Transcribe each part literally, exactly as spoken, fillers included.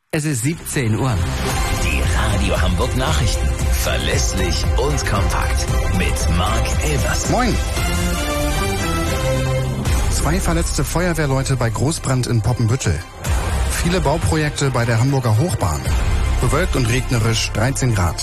Es ist siebzehn Uhr. Die Radio Hamburg Nachrichten. Verlässlich und kompakt. Mit Marc Elvers. Moin. Zwei verletzte Feuerwehrleute bei Großbrand in Poppenbüttel. Viele Bauprojekte bei der Hamburger Hochbahn. Bewölkt und regnerisch, dreizehn Grad.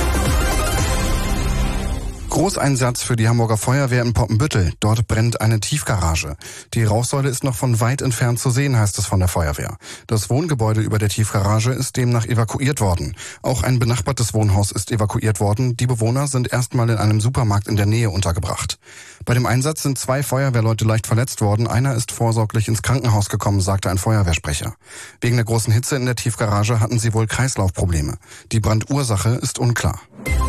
Großeinsatz für die Hamburger Feuerwehr in Poppenbüttel. Dort brennt eine Tiefgarage. Die Rauchsäule ist noch von weit entfernt zu sehen, heißt es von der Feuerwehr. Das Wohngebäude über der Tiefgarage ist demnach evakuiert worden. Auch ein benachbartes Wohnhaus ist evakuiert worden. Die Bewohner sind erstmal in einem Supermarkt in der Nähe untergebracht. Bei dem Einsatz sind zwei Feuerwehrleute leicht verletzt worden. Einer ist vorsorglich ins Krankenhaus gekommen, sagte ein Feuerwehrsprecher. Wegen der großen Hitze in der Tiefgarage hatten sie wohl Kreislaufprobleme. Die Brandursache ist unklar.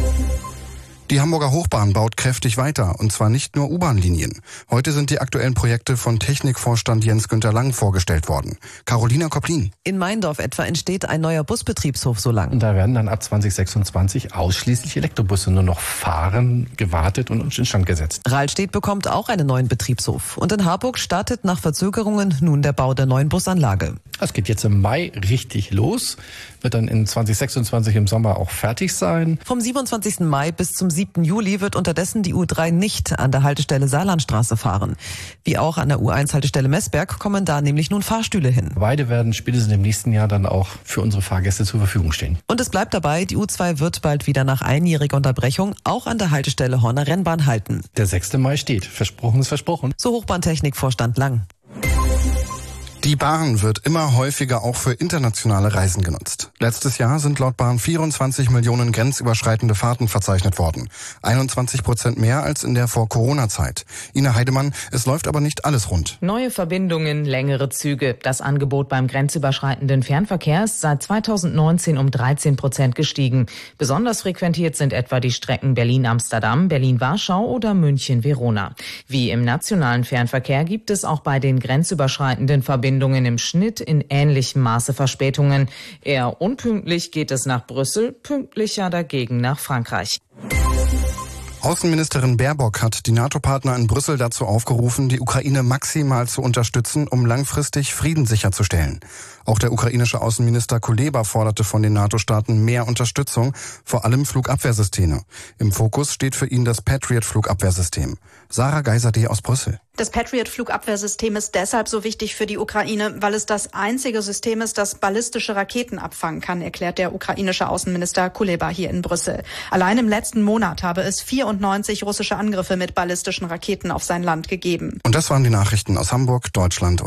Die Hamburger Hochbahn baut kräftig weiter, und zwar nicht nur U-Bahn-Linien. Heute sind die aktuellen Projekte von Technikvorstand Jens-Günther Lang vorgestellt worden. Carolina Koplin. In Meindorf etwa entsteht ein neuer Busbetriebshof so lang. Und da werden dann ab zwanzig sechsundzwanzig ausschließlich Elektrobusse nur noch fahren, gewartet und instand gesetzt. Rahlstedt bekommt auch einen neuen Betriebshof. Und in Harburg startet nach Verzögerungen nun der Bau der neuen Busanlage. Es geht jetzt im Mai richtig los, wird dann in zwanzig sechsundzwanzig im Sommer auch fertig sein. Vom siebenundzwanzigsten Mai bis zum siebten Juli wird unterdessen die U drei nicht an der Haltestelle Saarlandstraße fahren. Wie auch an der U eins Haltestelle Messberg kommen da nämlich nun Fahrstühle hin. Beide werden spätestens im nächsten Jahr dann auch für unsere Fahrgäste zur Verfügung stehen. Und es bleibt dabei, die U zwei wird bald wieder nach einjähriger Unterbrechung auch an der Haltestelle Horner Rennbahn halten. Der sechste Mai steht. Versprochen ist versprochen. So Hochbahntechnikvorstand Lang. Die Bahn wird immer häufiger auch für internationale Reisen genutzt. Letztes Jahr sind laut Bahn vierundzwanzig Millionen grenzüberschreitende Fahrten verzeichnet worden. einundzwanzig Prozent mehr als in der Vor-Corona-Zeit. Ina Heidemann, es läuft aber nicht alles rund. Neue Verbindungen, längere Züge. Das Angebot beim grenzüberschreitenden Fernverkehr ist seit zweitausendneunzehn um dreizehn Prozent gestiegen. Besonders frequentiert sind etwa die Strecken Berlin-Amsterdam, Berlin-Warschau oder München-Verona. Wie im nationalen Fernverkehr gibt es auch bei den grenzüberschreitenden Verbindungen im Schnitt in ähnlichem Maße Verspätungen. Eher unpünktlich geht es nach Brüssel, pünktlicher dagegen nach Frankreich. Außenministerin Baerbock hat die NATO-Partner in Brüssel dazu aufgerufen, die Ukraine maximal zu unterstützen, um langfristig Frieden sicherzustellen. Auch der ukrainische Außenminister Kuleba forderte von den NATO-Staaten mehr Unterstützung, vor allem Flugabwehrsysteme. Im Fokus steht für ihn das Patriot-Flugabwehrsystem. Sarah Geiserde aus Brüssel. Das Patriot-Flugabwehrsystem ist deshalb so wichtig für die Ukraine, weil es das einzige System ist, das ballistische Raketen abfangen kann, erklärt der ukrainische Außenminister Kuleba hier in Brüssel. Allein im letzten Monat habe es vierundneunzig russische Angriffe mit ballistischen Raketen auf sein Land gegeben. Und das waren die Nachrichten aus Hamburg, Deutschland